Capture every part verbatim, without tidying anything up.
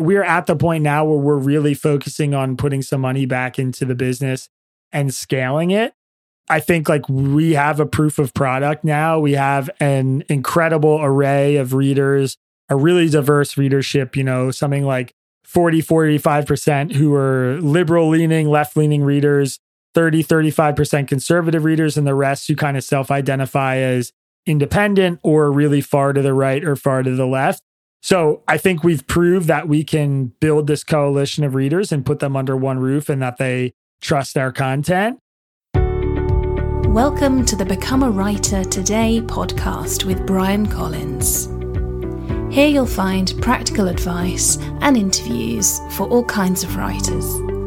we're at the point now where we're really focusing on putting some money back into the business and scaling it. I think like we have a proof of product now. We have an incredible array of readers, a really diverse readership, you know, something like forty, forty-five percent who are liberal leaning, left leaning readers, thirty, thirty-five percent conservative readers, and the rest who kind of self-identify as independent or really far to the right or far to the left. So I think we've proved that we can build this coalition of readers and put them under one roof and that they trust our content. Welcome to the Become a Writer Today podcast with Brian Collins. Here you'll find practical advice and interviews for all kinds of writers.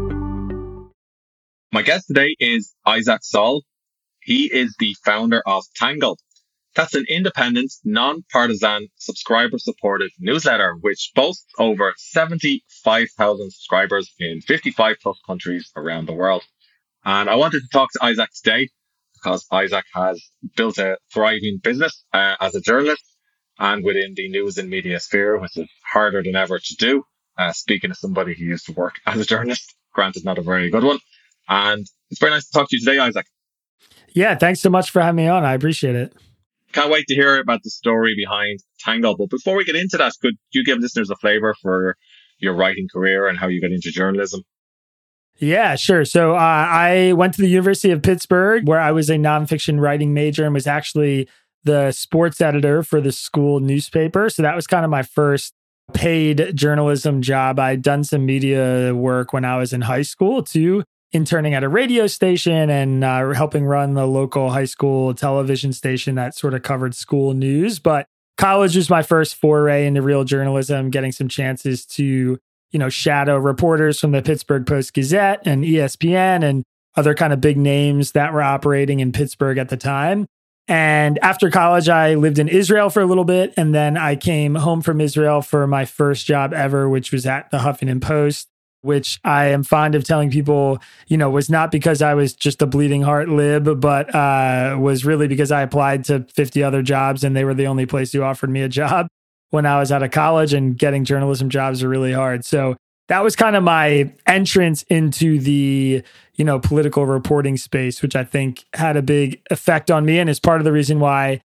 My guest today is Isaac Saul. He is the founder of Tangle. That's an independent, non-partisan, subscriber-supported newsletter which boasts over seventy-five thousand subscribers in fifty-five plus countries around the world. And I wanted to talk to Isaac today because Isaac has built a thriving business uh, as a journalist and within the news and media sphere, which is harder than ever to do. Uh, speaking of somebody who used to work as a journalist, granted not a very good one. And it's very nice to talk to you today, Isaac. Yeah, thanks so much for having me on. I appreciate it. Can't wait to hear about the story behind Tangle. But before we get into that, could you give listeners a flavor for your writing career and how you got into journalism? Yeah, sure. So uh, I went to the University of Pittsburgh, where I was a nonfiction writing major and was actually the sports editor for the school newspaper. So that was kind of my first paid journalism job. I'd done some media work when I was in high school too, interning at a radio station and uh, helping run the local high school television station that sort of covered school news. But college was my first foray into real journalism, getting some chances to you know, shadow reporters from the Pittsburgh Post-Gazette and E S P N and other kind of big names that were operating in Pittsburgh at the time. And after college, I lived in Israel for a little bit. And then I came home from Israel for my first job ever, which was at the Huffington Post, which I am fond of telling people, you know, was not because I was just a bleeding heart lib, but uh, was really because I applied to fifty other jobs and they were the only place who offered me a job when I was out of college, and getting journalism jobs are really hard. So that was kind of my entrance into the, you know, political reporting space, which I think had a big effect on me and is part of the reason why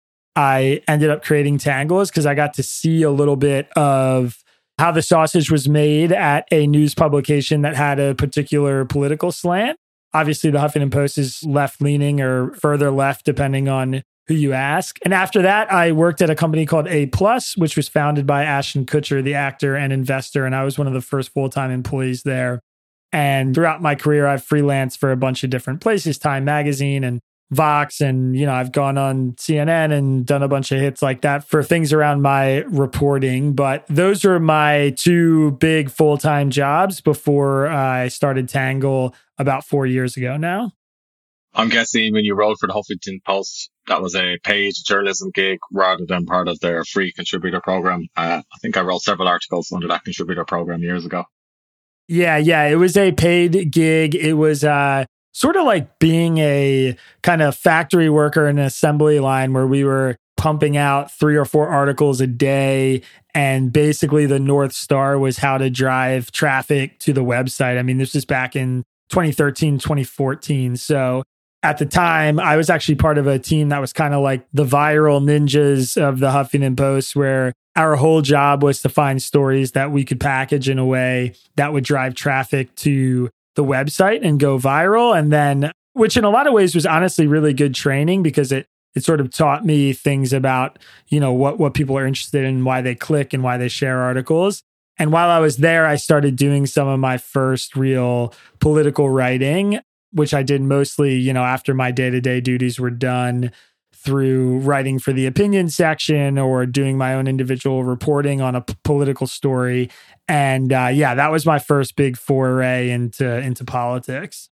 I ended up creating Tangle, is because I got to see a little bit of how the sausage was made at a news publication that had a particular political slant. Obviously, the Huffington Post is left-leaning or further left, depending on who you ask. And after that, I worked at a company called A Plus, which was founded by Ashton Kutcher, the actor and investor. And I was one of the first full-time employees there. And throughout my career, I've freelanced for a bunch of different places, Time Magazine and Vox. And, you know, I've gone on C N N and done a bunch of hits like that for things around my reporting. But those are my two big full-time jobs before I started Tangle about four years ago now. I'm guessing when you wrote for the Huffington Post, that was a paid journalism gig rather than part of their free contributor program. Uh, I think I wrote several articles under that contributor program years ago. Yeah, yeah. It was a paid gig. It was uh, sort of like being a kind of factory worker in an assembly line where we were pumping out three or four articles a day. And basically the North Star was how to drive traffic to the website. I mean, this was back in twenty thirteen, twenty fourteen. So at the time, I was actually part of a team that was kind of like the viral ninjas of the Huffington Post, where our whole job was to find stories that we could package in a way that would drive traffic to the website and go viral. And then, which in a lot of ways was honestly really good training, because it it sort of taught me things about, you know, what, what people are interested in, why they click and why they share articles. And while I was there, I started doing some of my first real political writing, which I did mostly, you know, after my day-to-day duties were done, through writing for the opinion section or doing my own individual reporting on a p- political story. And uh, yeah, that was my first big foray into, into politics.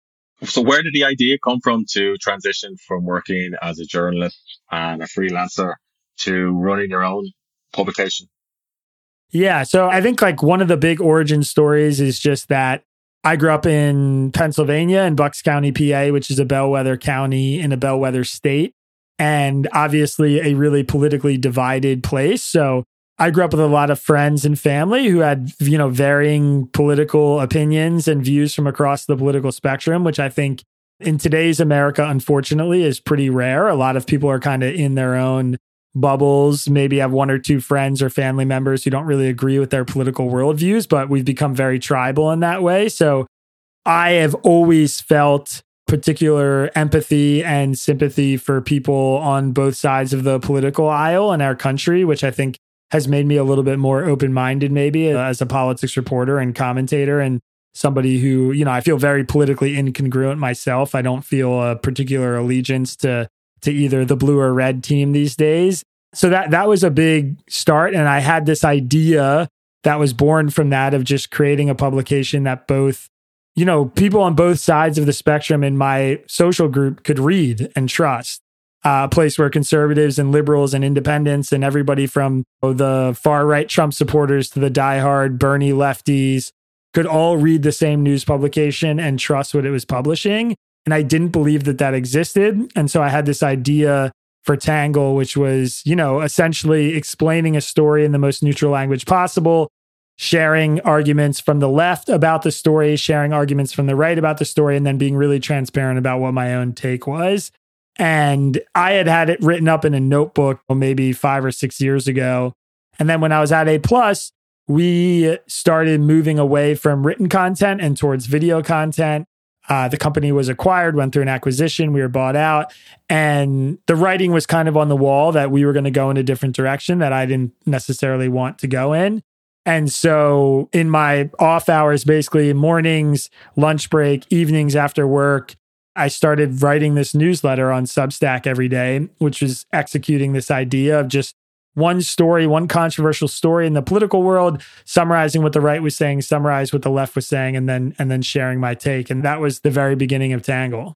So where did the idea come from to transition from working as a journalist and a freelancer to running your own publication? Yeah, so I think like one of the big origin stories is just that I grew up in Pennsylvania, in Bucks County, P A, which is a bellwether county in a bellwether state, and obviously a really politically divided place. So I grew up with a lot of friends and family who had, you know, varying political opinions and views from across the political spectrum, which I think in today's America, unfortunately, is pretty rare. A lot of people are kind of in their own bubbles, maybe have one or two friends or family members who don't really agree with their political worldviews, but we've become very tribal in that way. So I have always felt particular empathy and sympathy for people on both sides of the political aisle in our country, which I think has made me a little bit more open-minded maybe as a politics reporter and commentator and somebody who, you know, I feel very politically incongruent myself. I don't feel a particular allegiance to to either the blue or red team these days. So that that was a big start. And I had this idea that was born from that of just creating a publication that both, you know, people on both sides of the spectrum in my social group could read and trust. Uh, a place where conservatives and liberals and independents and everybody from the far right Trump supporters to the diehard Bernie lefties could all read the same news publication and trust what it was publishing. And I didn't believe that that existed. And so I had this idea for Tangle, which was, you know, essentially explaining a story in the most neutral language possible, sharing arguments from the left about the story, sharing arguments from the right about the story, and then being really transparent about what my own take was. And I had had it written up in a notebook maybe five or six years ago. And then when I was at A plus, we started moving away from written content and towards video content. Uh, the company was acquired, went through an acquisition, we were bought out. And the writing was kind of on the wall that we were going to go in a different direction that I didn't necessarily want to go in. And so in my off hours, basically mornings, lunch break, evenings after work, I started writing this newsletter on Substack every day, which was executing this idea of just one story, one controversial story in the political world, summarizing what the right was saying, summarize what the left was saying, and then and then sharing my take. And that was the very beginning of Tangle.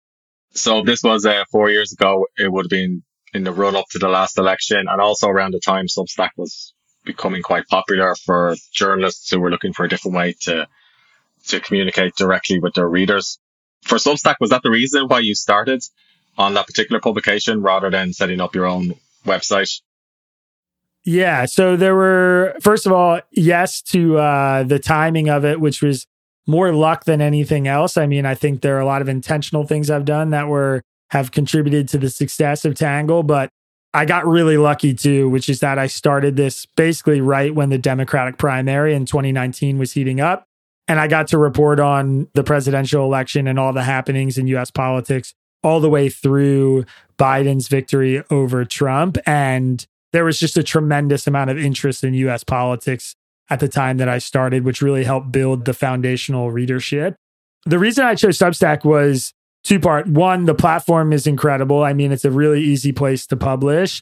So this was uh, four years ago. It would have been in the run up to the last election, and also around the time Substack was becoming quite popular for journalists who were looking for a different way to to communicate directly with their readers. For Substack, was that the reason why you started on that particular publication rather than setting up your own website? Yeah. So there were, first of all, yes to uh, the timing of it, which was more luck than anything else. I mean, I think there are a lot of intentional things I've done that were have contributed to the success of Tangle, but I got really lucky too, which is that I started this basically right when the Democratic primary in twenty nineteen was heating up. And I got to report on the presidential election and all the happenings in U S politics all the way through Biden's victory over Trump. And there was just a tremendous amount of interest in U S politics at the time that I started, which really helped build the foundational readership. The reason I chose Substack was two-part. One, the platform is incredible. I mean, it's a really easy place to publish.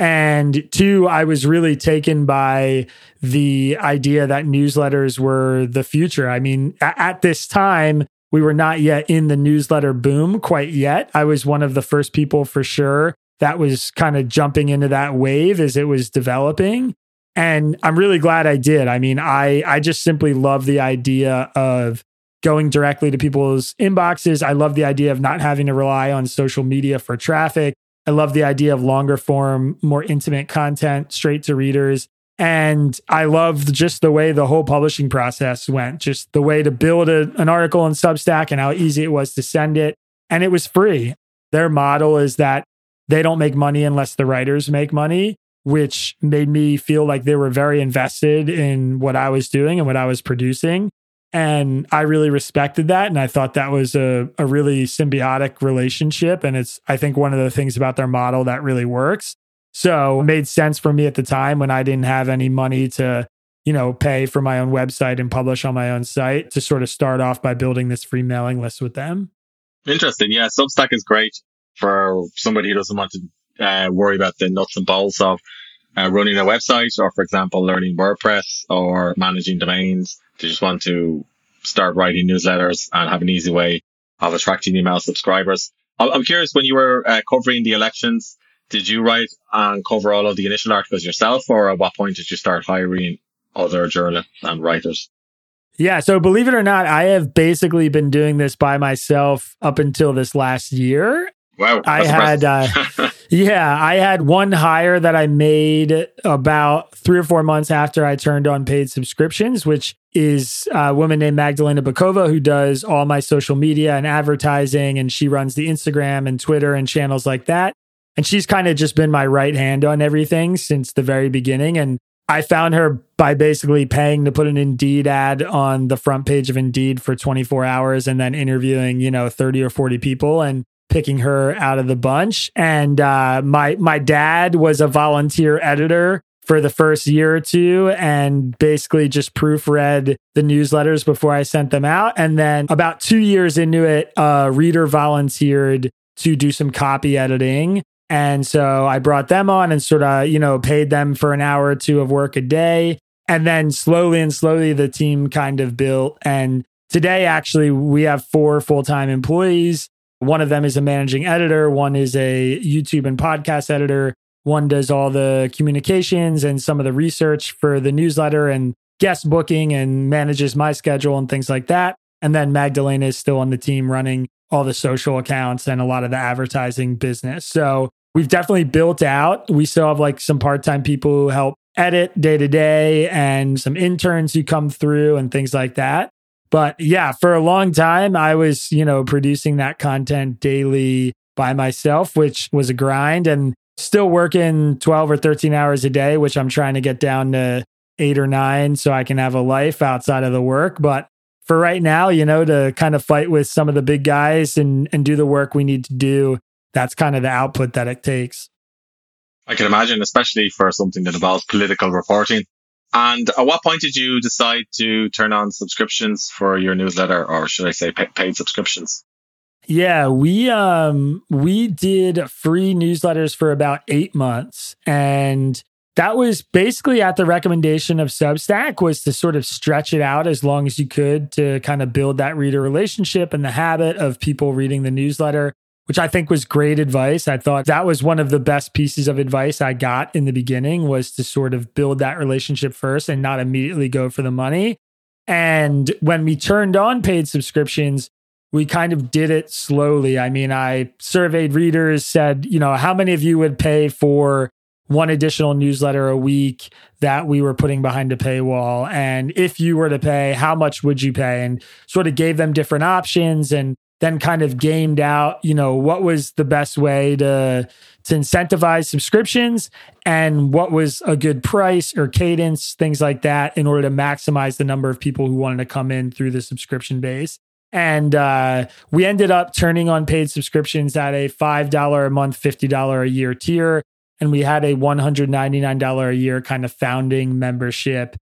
And two, I was really taken by the idea that newsletters were the future. I mean, at, at this time, we were not yet in the newsletter boom quite yet. I was one of the first people for sure that was kind of jumping into that wave as it was developing. And I'm really glad I did. I mean, I, I just simply love the idea of going directly to people's inboxes. I love the idea of not having to rely on social media for traffic. I love the idea of longer form, more intimate content straight to readers. And I loved just the way the whole publishing process went, just the way to build a, an article on Substack and how easy it was to send it. And it was free. Their model is that they don't make money unless the writers make money, which made me feel like they were very invested in what I was doing and what I was producing. And I really respected that. And I thought that was a, a really symbiotic relationship. And it's, I think, one of the things about their model that really works. So it made sense for me at the time when I didn't have any money to, you know, pay for my own website and publish on my own site to sort of start off by building this free mailing list with them. Interesting. Yeah, Substack is great for somebody who doesn't want to uh, worry about the nuts and bolts of uh, running a website, or, for example, learning WordPress or managing domains. They just want to start writing newsletters and have an easy way of attracting email subscribers. I'm curious, when you were uh, covering the elections, did you write and cover all of the initial articles yourself, or at what point did you start hiring other journalists and writers? Yeah, so believe it or not, I have basically been doing this by myself up until this last year. Wow. I had, uh, Yeah, I had one hire that I made about three or four months after I turned on paid subscriptions, which is a woman named Magdalena Bokova, who does all my social media and advertising. And she runs the Instagram and Twitter and channels like that. And she's kind of just been my right hand on everything since the very beginning. And I found her by basically paying to put an Indeed ad on the front page of Indeed for twenty-four hours and then interviewing, you know, thirty or forty people and picking her out of the bunch. And uh, my my dad was a volunteer editor for the first year or two and basically just proofread the newsletters before I sent them out. And then about two years into it, a reader volunteered to do some copy editing. And so I brought them on and sort of, you know, paid them for an hour or two of work a day. And then slowly and slowly, the team kind of built. And today, actually, we have four full-time employees. One of them is a managing editor. One is a YouTube and podcast editor. One does all the communications and some of the research for the newsletter and guest booking and manages my schedule and things like that. And then Magdalena is still on the team running all the social accounts and a lot of the advertising business. So we've definitely built out. We still have like some part-time people who help edit day to day and some interns who come through and things like that. But yeah, for a long time, I was, you know, producing that content daily by myself, which was a grind, and still working twelve or thirteen hours a day, which I'm trying to get down to eight or nine so I can have a life outside of the work. But for right now, you know, to kind of fight with some of the big guys and, and do the work we need to do, that's kind of the output that it takes. I can imagine, especially for something that involves political reporting. And at what point did you decide to turn on subscriptions for your newsletter, or should I say paid subscriptions? Yeah, we um we did free newsletters for about eight months. And that was basically at the recommendation of Substack, was to sort of stretch it out as long as you could to kind of build that reader relationship and the habit of people reading the newsletter, which I think was great advice. I thought that was one of the best pieces of advice I got in the beginning, was to sort of build that relationship first and not immediately go for the money. And when we turned on paid subscriptions, we kind of did it slowly. I mean, I surveyed readers, said, you know, how many of you would pay for one additional newsletter a week that we were putting behind a paywall? And if you were to pay, how much would you pay? And sort of gave them different options, and then kind of gamed out, you know, what was the best way to, to incentivize subscriptions and what was a good price or cadence, things like that, in order to maximize the number of people who wanted to come in through the subscription base. And uh, we ended up turning on paid subscriptions at a five dollars a month, fifty dollars a year tier. And we had a one hundred ninety-nine dollars a year kind of founding membership.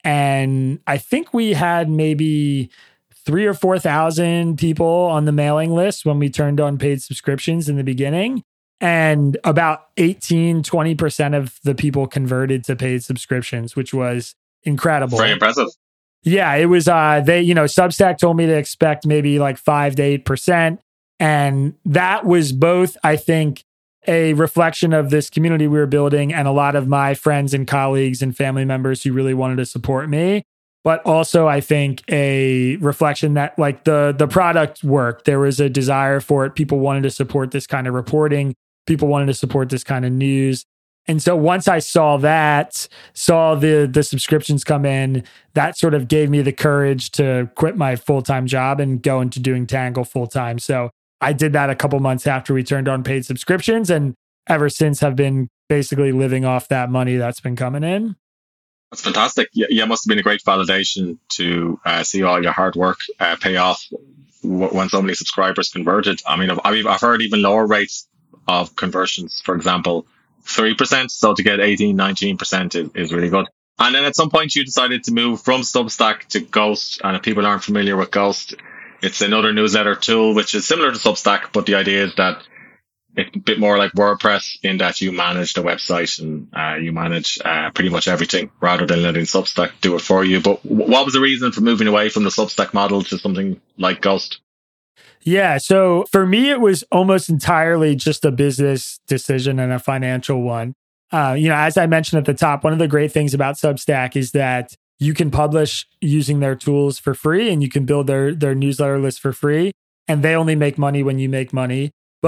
And I think we had maybe three or four thousand people on the mailing list when we turned on paid subscriptions in the beginning. And about eighteen, twenty percent of the people converted to paid subscriptions, which was incredible. Very impressive. Yeah, it was, uh, they, you know, Substack told me to expect maybe like five to eight percent. And that was both, I think, a reflection of this community we were building and a lot of my friends and colleagues and family members who really wanted to support me. But also, I think a reflection that like the the product worked. There was a desire for it. People wanted to support this kind of reporting. People wanted to support this kind of news. And so once I saw that, saw the the subscriptions come in, that sort of gave me the courage to quit my full-time job and go into doing Tangle full-time. So I did that a couple months after we turned on paid subscriptions, and ever since have been basically living off that money that's been coming in. That's fantastic. Yeah, yeah, it must have been a great validation to uh, see all your hard work uh, pay off w- when so many subscribers converted. I mean, I've, I've heard even lower rates of conversions, for example, three percent. So to get eighteen, nineteen percent is, is really good. And then at some point you decided to move from Substack to Ghost. And if people aren't familiar with Ghost, it's another newsletter tool, which is similar to Substack, but the idea is that it's a bit more like WordPress in that you manage the website and uh, you manage uh, pretty much everything rather than letting Substack do it for you. But w- what was the reason for moving away from the Substack model to something like Ghost? Yeah, so for me, it was almost entirely just a business decision and a financial one. Uh, you know, as I mentioned at the top, one of the great things about Substack is that you can publish using their tools for free, and you can build their their newsletter list for free, and they only make money when you make money. But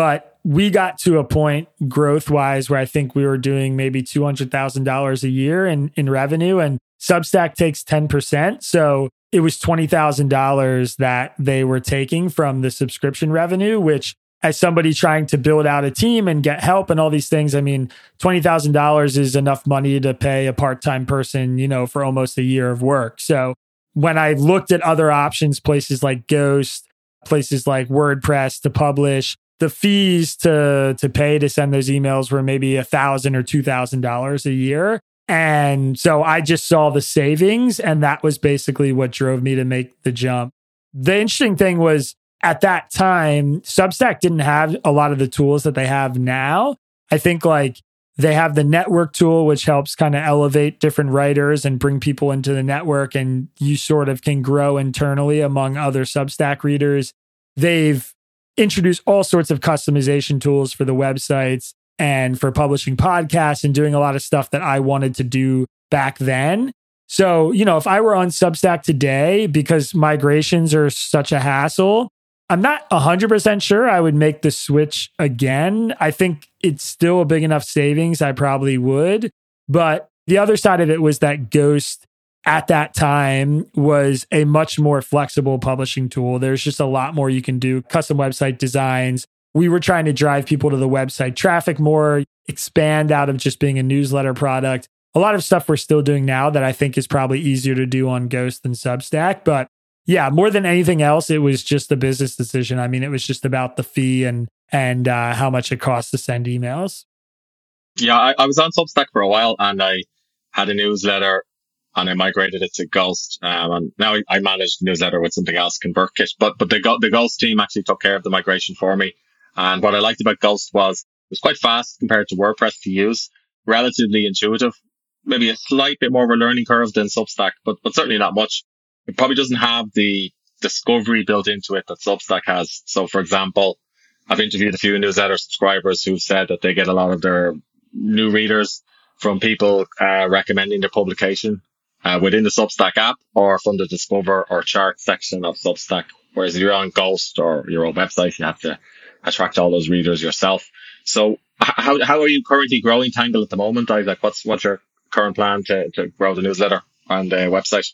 we got to a point growth wise where I think we were doing maybe two hundred thousand dollars a year in, in revenue, and Substack takes ten percent. So it was twenty thousand dollars that they were taking from the subscription revenue, which as somebody trying to build out a team and get help and all these things, I mean, twenty thousand dollars is enough money to pay a part-time person, you know, for almost a year of work. So when I looked at other options, places like Ghost, places like WordPress to publish, the fees to to pay to send those emails were maybe a thousand or two thousand dollars a year. And so I just saw the savings, and that was basically what drove me to make the jump. The interesting thing was, at that time, Substack didn't have a lot of the tools that they have now. I think like they have the network tool, which helps kind of elevate different writers and bring people into the network, and you sort of can grow internally among other Substack readers. They've introduced all sorts of customization tools for the websites and for publishing podcasts and doing a lot of stuff that I wanted to do back then. So, you know, if I were on Substack today, because migrations are such a hassle, I'm not one hundred percent sure I would make the switch again. I think it's still a big enough savings. I probably would. But the other side of it was that Ghost at that time was a much more flexible publishing tool. There's just a lot more you can do. Custom website designs. We were trying to drive people to the website traffic more, expand out of just being a newsletter product. A lot of stuff we're still doing now that I think is probably easier to do on Ghost than Substack. But yeah, more than anything else, it was just a business decision. I mean, it was just about the fee and and uh, how much it costs to send emails. Yeah, I, I was on Substack for a while, and I had a newsletter, and I migrated it to Ghost. Um, and now I, I manage the newsletter with something else, ConvertKit. But but the the Ghost team actually took care of the migration for me. And what I liked about Ghost was it was quite fast compared to WordPress to use, relatively intuitive, maybe a slight bit more of a learning curve than Substack, but but certainly not much. It probably doesn't have the discovery built into it that Substack has. So, for example, I've interviewed a few newsletter subscribers who've said that they get a lot of their new readers from people uh, recommending their publication uh, within the Substack app or from the Discover or Chart section of Substack. Whereas if you're on Ghost or your own website, you have to attract all those readers yourself. So, how how are you currently growing Tangle at the moment, Isaac? What's what's your current plan to to grow the newsletter and the website?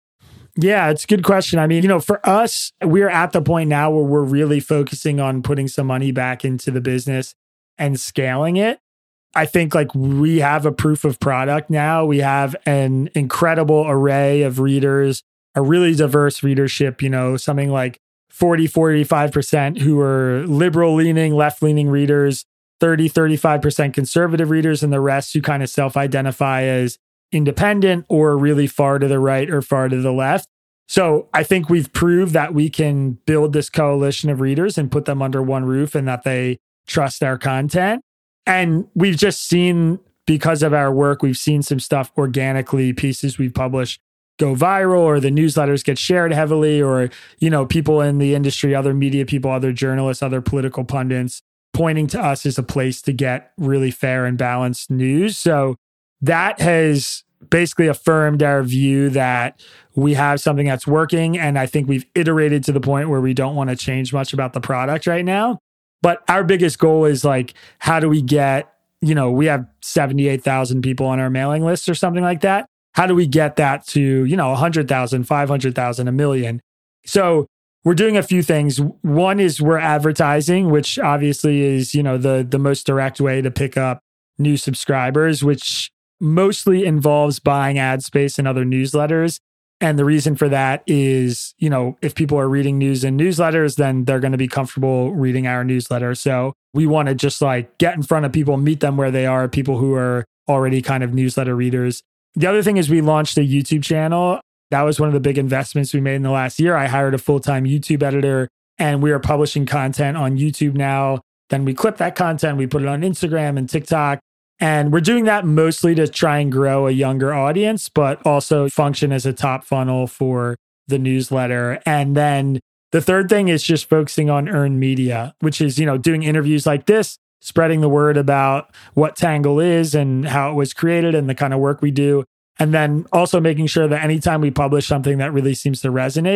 Yeah, it's a good question. I mean, you know, for us, we're at the point now where we're really focusing on putting some money back into the business and scaling it. I think like we have a proof of product now. We have an incredible array of readers, a really diverse readership, you know, something like forty, forty-five percent who are liberal leaning, left leaning readers, thirty, thirty-five percent conservative readers, and the rest who kind of self-identify as independent or really far to the right or far to the left. So I think we've proved that we can build this coalition of readers and put them under one roof and that they trust our content. And we've just seen, because of our work, we've seen some stuff organically, pieces we've published go viral, or the newsletters get shared heavily, or, you know, people in the industry, other media people, other journalists, other political pundits pointing to us as a place to get really fair and balanced news. So that has basically affirmed our view that we have something that's working. And I think we've iterated to the point where we don't want to change much about the product right now. But our biggest goal is like, how do we get, you know, we have seventy-eight thousand people on our mailing list or something like that. How do we get that to, you know, one hundred thousand, five hundred thousand, a million? So we're doing a few things. One is we're advertising, which obviously is, you know, the the most direct way to pick up new subscribers, which mostly involves buying ad space in other newsletters. And the reason for that is, you know, if people are reading news in newsletters, then they're going to be comfortable reading our newsletter. So we want to just like get in front of people, meet them where they are, people who are already kind of newsletter readers. The other thing is we launched a YouTube channel. That was one of the big investments we made in the last year. I hired a full-time YouTube editor, and we are publishing content on YouTube now. Then we clip that content, we put it on Instagram and TikTok. And we're doing that mostly to try and grow a younger audience, but also function as a top funnel for the newsletter. And then the third thing is just focusing on earned media, which is, you know, doing interviews like this, spreading the word about what Tangle is and how it was created and the kind of work we do. And then also making sure that anytime we publish something that really seems to resonate,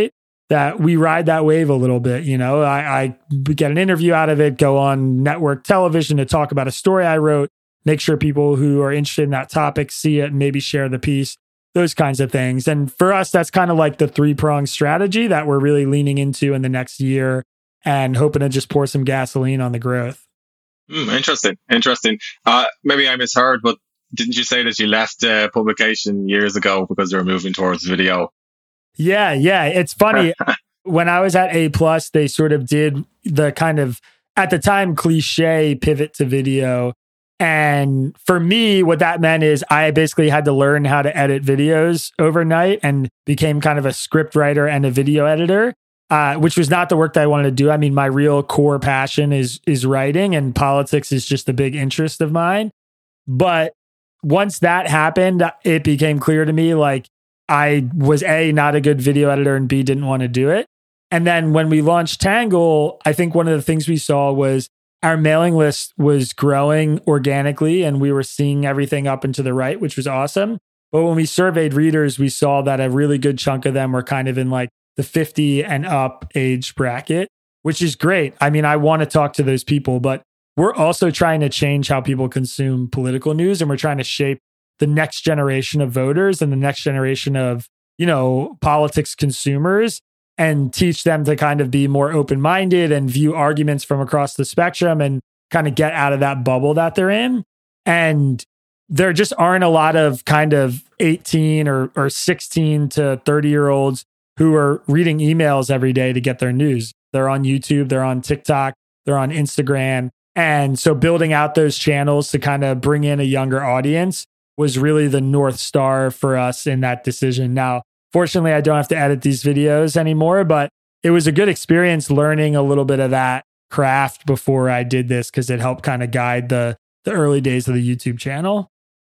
that we ride that wave a little bit. You know, I, I get an interview out of it, go on network television to talk about a story I wrote, make sure people who are interested in that topic see it and maybe share the piece, those kinds of things. And for us, that's kind of like the three-pronged strategy that we're really leaning into in the next year and hoping to just pour some gasoline on the growth. Mm, interesting. Interesting. Uh, maybe I misheard, but didn't you say that you left uh, publication years ago because you were moving towards video? Yeah, yeah. It's funny. When I was at A plus, they sort of did the kind of, at the time, cliche pivot to video. And for me, what that meant is I basically had to learn how to edit videos overnight and became kind of a script writer and a video editor, uh, which was not the work that I wanted to do. I mean, my real core passion is is writing, and politics is just a big interest of mine. But once that happened, it became clear to me, like, I was A, not a good video editor, and B, didn't want to do it. And then when we launched Tangle, I think one of the things we saw was our mailing list was growing organically, and we were seeing everything up and to the right, which was awesome. But when we surveyed readers, we saw that a really good chunk of them were kind of in like the fifty and up age bracket, which is great. I mean, I want to talk to those people, but we're also trying to change how people consume political news, and we're trying to shape the next generation of voters and the next generation of, you know, politics consumers, and teach them to kind of be more open-minded and view arguments from across the spectrum and kind of get out of that bubble that they're in. And there just aren't a lot of kind of eighteen or, or sixteen to thirty year olds who are reading emails every day to get their news. They're on YouTube, they're on TikTok, they're on Instagram. And so building out those channels to kind of bring in a younger audience was really the North Star for us in that decision. Now, fortunately, I don't have to edit these videos anymore, but it was a good experience learning a little bit of that craft before I did this, because it helped kind of guide the the early days of the YouTube channel.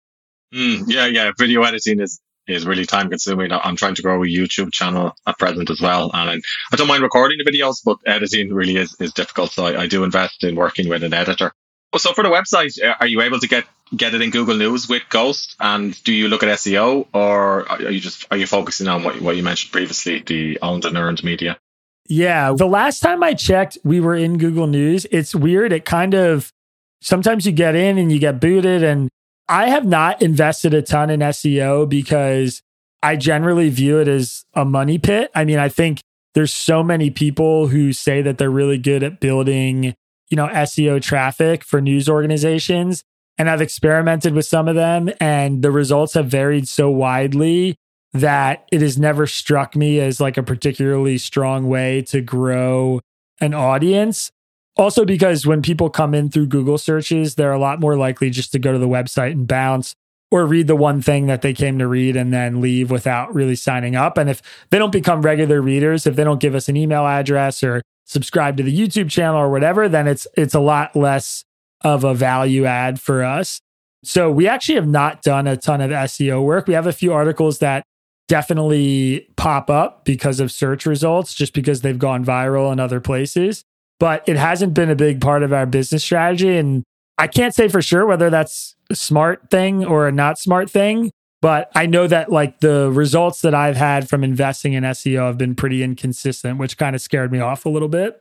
Mm, yeah, yeah. Video editing is, is really time consuming. I'm trying to grow a YouTube channel at present as well. And I, I don't mind recording the videos, but editing really is, is difficult. So I, I do invest in working with an editor. So for the website, are you able to get, get it in Google News with Ghost? And do you look at S E O, or are you just are you focusing on what, what you mentioned previously, the owned and earned media? Yeah. The last time I checked, we were in Google News. It's weird. It kind of, sometimes you get in and you get booted. And I have not invested a ton in S E O because I generally view it as a money pit. I mean, I think there's so many people who say that they're really good at building, you know, S E O traffic for news organizations. And I've experimented with some of them, and the results have varied so widely that it has never struck me as like a particularly strong way to grow an audience. Also, because when people come in through Google searches, they're a lot more likely just to go to the website and bounce, or read the one thing that they came to read and then leave without really signing up. And if they don't become regular readers, if they don't give us an email address or subscribe to the YouTube channel or whatever, then it's it's a lot less of a value add for us. So we actually have not done a ton of S E O work. We have a few articles that definitely pop up because of search results, just because they've gone viral in other places. But it hasn't been a big part of our business strategy. And I can't say for sure whether that's a smart thing or a not smart thing. But I know that like the results that I've had from investing in S E O have been pretty inconsistent, which kind of scared me off a little bit.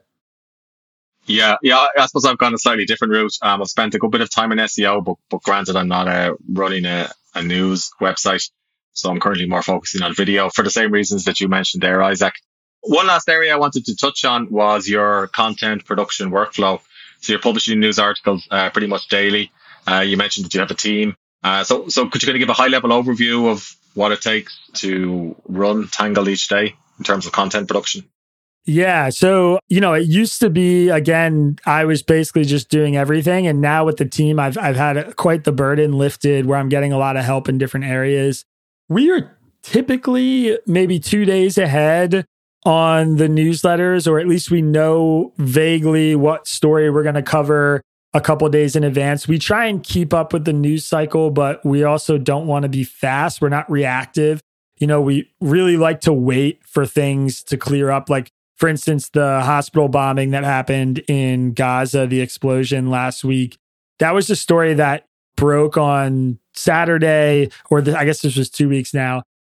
Yeah, yeah. I suppose I've gone a slightly different route. Um, I've spent a good bit of time in S E O, but, but granted, I'm not uh, running a, a news website. So I'm currently more focusing on video for the same reasons that you mentioned there, Isaac. One last area I wanted to touch on was your content production workflow. So you're publishing news articles uh, pretty much daily. Uh, you mentioned that you have a team. Uh, so, so could you kind of give a high level overview of what it takes to run Tangle each day in terms of content production? Yeah. So, you know, it used to be, again, I was basically just doing everything. And now with the team, I've I've had quite the burden lifted where I'm getting a lot of help in different areas. We are typically maybe two days ahead on the newsletters, or at least we know vaguely what story we're going to cover a couple of days in advance. We try and keep up with the news cycle, but we also don't want to be fast. We're not reactive. You know, we really like to wait for things to clear up. Like, for instance, the hospital bombing that happened in Gaza, the explosion last week, that was a story that broke on Saturday, or the, I guess this was two weeks now.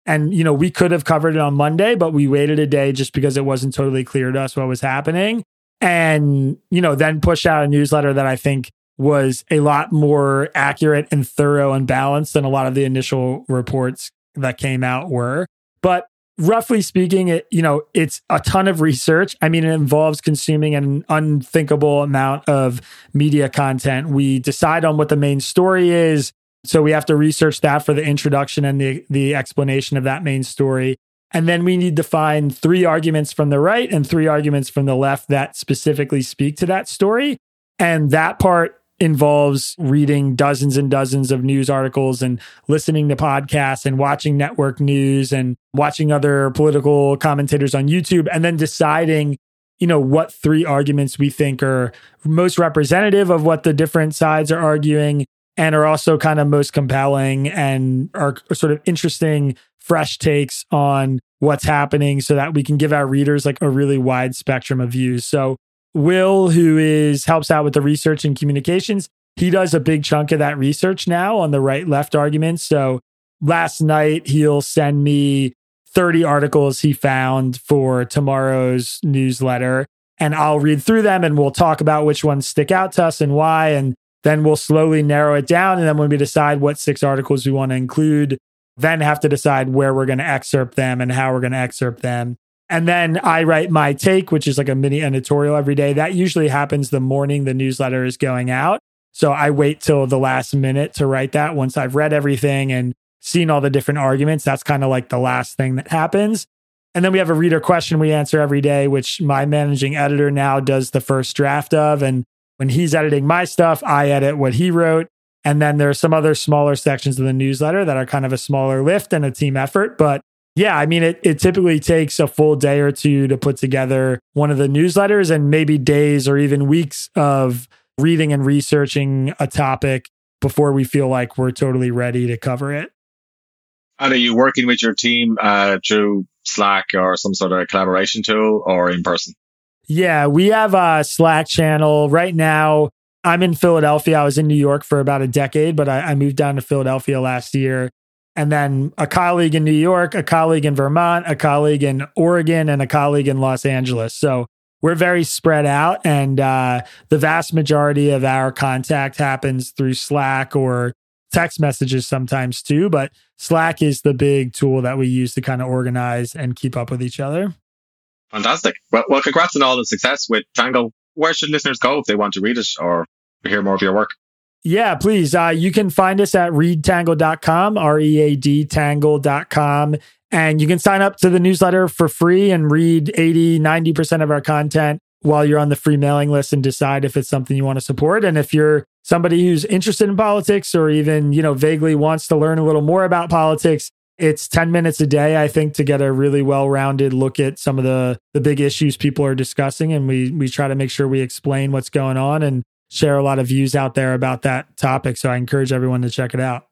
And, you know, we could have covered it on Monday, but we waited a day just because it wasn't totally clear to us what was happening. And, you know, then push out a newsletter that I think was a lot more accurate and thorough and balanced than a lot of the initial reports that came out were. But roughly speaking, it, you know, it's a ton of research. I mean, it involves consuming an unthinkable amount of media content. We decide on what the main story is. So we have to research that for the introduction and the, the explanation of that main story. And then we need to find three arguments from the right and three arguments from the left that specifically speak to that story. And that part involves reading dozens and dozens of news articles and listening to podcasts and watching network news and watching other political commentators on YouTube, and then deciding, you know, what three arguments we think are most representative of what the different sides are arguing and are also kind of most compelling and are sort of interesting, fresh takes on what's happening so that we can give our readers like a really wide spectrum of views. So Will, who is helps out with the research and communications, he does a big chunk of that research now on the right-left arguments. So last night, he'll send me thirty articles he found for tomorrow's newsletter, and I'll read through them and we'll talk about which ones stick out to us and why, and then we'll slowly narrow it down. And then when we decide what six articles we want to include, then have to decide where we're going to excerpt them and how we're going to excerpt them. And then I write my take, which is like a mini editorial every day. That usually happens the morning the newsletter is going out. So I wait till the last minute to write that. Once I've read everything and seen all the different arguments, that's kind of like the last thing that happens. And then we have a reader question we answer every day, which my managing editor now does the first draft of. And when he's editing my stuff, I edit what he wrote. And then there are some other smaller sections of the newsletter that are kind of a smaller lift and a team effort. But yeah, I mean, it, it typically takes a full day or two to put together one of the newsletters, and maybe days or even weeks of reading and researching a topic before we feel like we're totally ready to cover it. And are you working with your team uh, through Slack or some sort of collaboration tool or in person? Yeah, we have a Slack channel right now. I'm in Philadelphia. I was in New York for about a decade, but I, I moved down to Philadelphia last year. And then a colleague in New York, a colleague in Vermont, a colleague in Oregon, and a colleague in Los Angeles. So we're very spread out. And uh, the vast majority of our contact happens through Slack or text messages sometimes too. But Slack is the big tool that we use to kind of organize and keep up with each other. Fantastic. Well, well, congrats on all the success with Tango. Where should listeners go if they want to read it or hear more of your work? Yeah, please. Uh, you can find us at read tangle dot com, R E A D tangle dot com. And you can sign up to the newsletter for free and read eighty, ninety percent of our content while you're on the free mailing list and decide if it's something you want to support. And if you're somebody who's interested in politics or even, you know, vaguely wants to learn a little more about politics, it's ten minutes a day, I think, to get a really well-rounded look at some of the, the big issues people are discussing. And we we try to make sure we explain what's going on and share a lot of views out there about that topic. So I encourage everyone to check it out.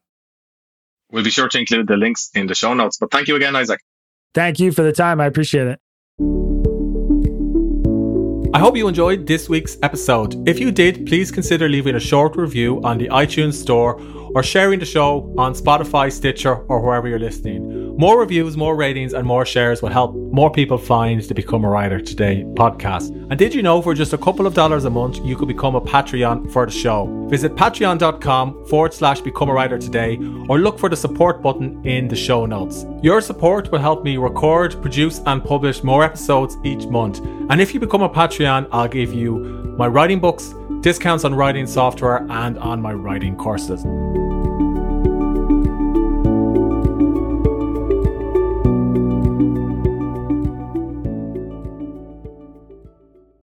We'll be sure to include the links in the show notes. But thank you again, Isaac. Thank you for the time. I appreciate it. I hope you enjoyed this week's episode. If you did, please consider leaving a short review on the iTunes store or sharing the show on Spotify, Stitcher, or wherever you're listening. More reviews, more ratings, and more shares will help more people find the Become a Writer Today podcast. And did you know for just a couple of dollars a month, you could become a Patreon for the show? Visit patreon.com forward slash Become a Writer Today or look for the support button in the show notes. Your support will help me record, produce, and publish more episodes each month. And if you become a Patreon, I'll give you my writing books, discounts on writing software, and on my writing courses.